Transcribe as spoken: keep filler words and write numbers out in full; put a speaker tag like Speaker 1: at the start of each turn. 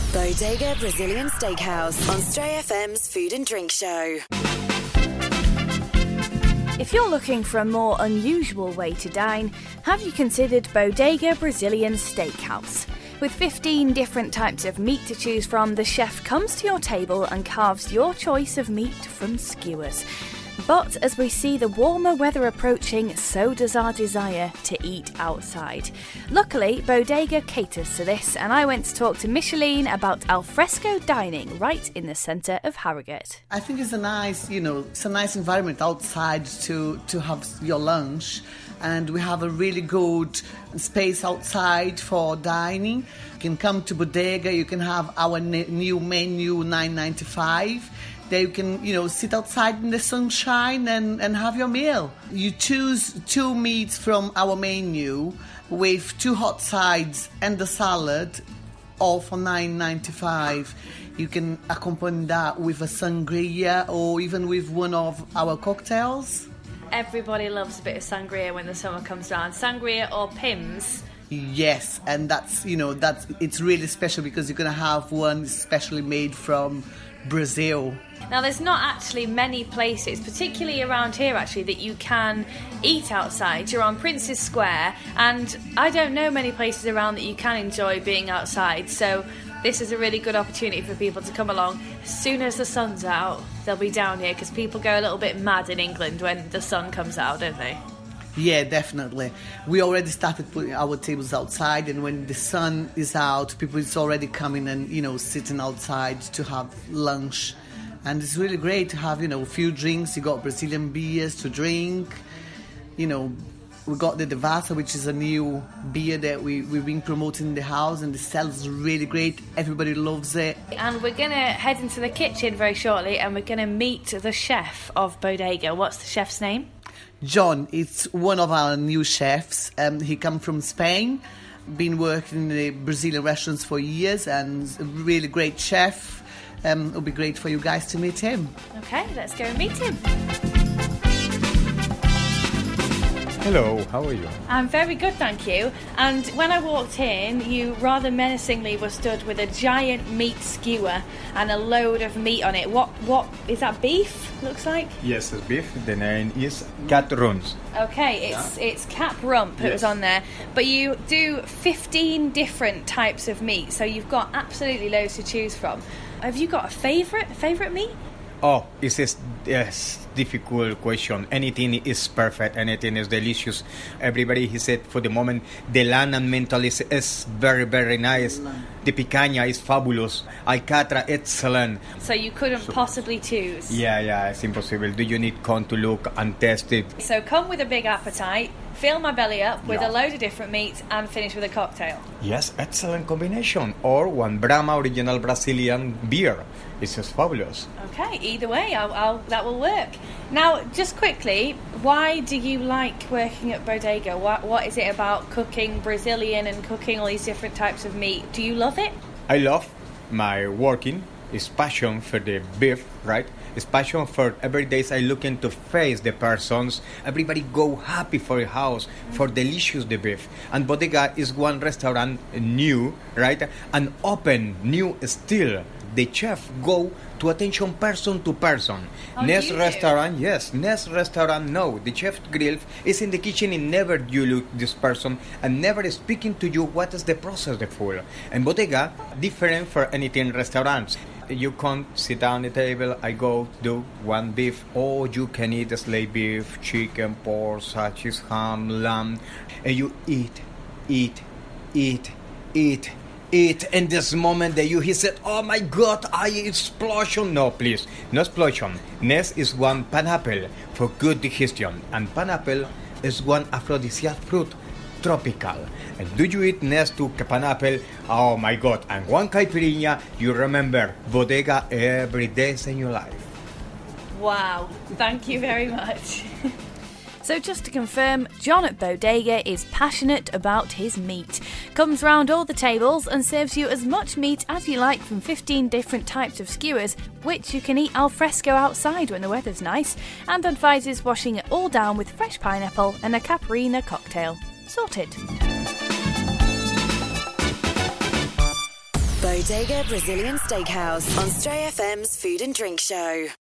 Speaker 1: Bodega Brazilian Steakhouse on Stray F M's Food and Drink Show.
Speaker 2: If you're looking for a more unusual way to dine, have you considered Bodega Brazilian Steakhouse? With fifteen different types of meat to choose from, the chef comes to your table and carves your choice of meat from skewers. But as we see the warmer weather approaching, so does our desire to eat outside. Luckily, Bodega caters to this, and I went to talk to Micheline about alfresco dining right in the centre of Harrogate.
Speaker 3: I think it's a nice, you know, it's a nice environment outside to, to have your lunch. And we have a really good space outside for dining. You can come to Bodega, you can have our ne- new menu, nine ninety-five. There you can, you know, sit outside in the sunshine and, and have your meal. You choose two meats from our menu with two hot sides and the salad, all for nine ninety-five. You can accompany that with a sangria or even with one of our cocktails.
Speaker 2: Everybody loves a bit of sangria when the summer comes around. Sangria or Pimm's.
Speaker 3: Yes, and that's, you know, that's it's really special because you're going to have one specially made from Brazil.
Speaker 2: Now, there's not actually many places, particularly around here actually, that you can eat outside. You're on Prince's Square, and I don't know many places around that you can enjoy being outside, so this is a really good opportunity for people to come along. As soon as the sun's out, they'll be down here, because people go a little bit mad in England when the sun comes out, don't they?
Speaker 3: Yeah, definitely. We already started putting our tables outside, and when the sun is out, people is already coming and, you know, sitting outside to have lunch. And it's really great to have, you know, a few drinks. You got Brazilian beers to drink. You know, we got the Devassa, which is a new beer that we, we've been promoting in the house, and the sells really great. Everybody loves it.
Speaker 2: And we're going to head into the kitchen very shortly, and we're going to meet the chef of Bodega. What's the chef's name?
Speaker 3: John. It's one of our new chefs. Um, he comes from Spain, been working in the Brazilian restaurants for years, and a really great chef. Um, it'll be great for you guys to meet him.
Speaker 2: Okay, let's go and meet him.
Speaker 4: Hello, how are you?
Speaker 2: I'm very good, thank you. And when I walked in, you rather menacingly were stood with a giant meat skewer and a load of meat on it. What, what, is that beef, looks like?
Speaker 4: Yes, it's beef. The name is cat runs.
Speaker 2: Okay, it's yeah. it's cap rump, yes. It was on there. But you do fifteen different types of meat, so you've got absolutely loads to choose from. Have you got a favourite, favourite meat?
Speaker 4: Oh, it's a yes, difficult question. Anything is perfect. Anything is delicious. Everybody, he said, for the moment, the lamb and mental is, is very, very nice. The picanha is fabulous. Alcatra, excellent.
Speaker 2: So you couldn't so, possibly choose?
Speaker 4: Yeah, yeah, it's impossible. Do you need come to look and test it?
Speaker 2: So come with a big appetite, fill my belly up with
Speaker 4: yeah.
Speaker 2: a load of different meats, and finish with a cocktail.
Speaker 4: Yes, excellent combination. Or one Brahma original Brazilian beer. It's just fabulous.
Speaker 2: Okay, either way, I'll, I'll, that will work. Now, just quickly, why do you like working at Bodega? What, what is it about cooking Brazilian and cooking all these different types of meat? Do you love it?
Speaker 4: I love my working. It's passion for the beef, right? It's passion for every day I look into face the persons. Everybody go happy for a house, for delicious the beef. And Bodega is one restaurant new, right? And open, new still. The chef go to attention person to person.
Speaker 2: Oh,
Speaker 4: next
Speaker 2: you?
Speaker 4: restaurant, yes. Next restaurant, no. The chef grill is in the kitchen and never you look this person and never speaking to you what is the process, the food. And Bodega, different for anything restaurants. You can sit down at the table, I go do one beef, or you can eat slave beef, chicken, pork, sausage, ham, lamb, and you eat, eat, eat, eat, eat. And this moment that you, he said, oh my God, I explosion. No, please, no explosion. Next is one pineapple for good digestion, and pineapple is one aphrodisiac fruit. Tropical. And do you eat next to pineapple? Oh my God. And one caipirinha, you remember Bodega every day in your life.
Speaker 2: Wow. Thank you very much. So just to confirm, John at Bodega is passionate about his meat. Comes round all the tables and serves you as much meat as you like from fifteen different types of skewers, which you can eat al fresco outside when the weather's nice, and advises washing it all down with fresh pineapple and a caipirinha cocktail. Sorted.
Speaker 1: Bodega Brazilian Steakhouse on Stray F M's Food and Drink Show.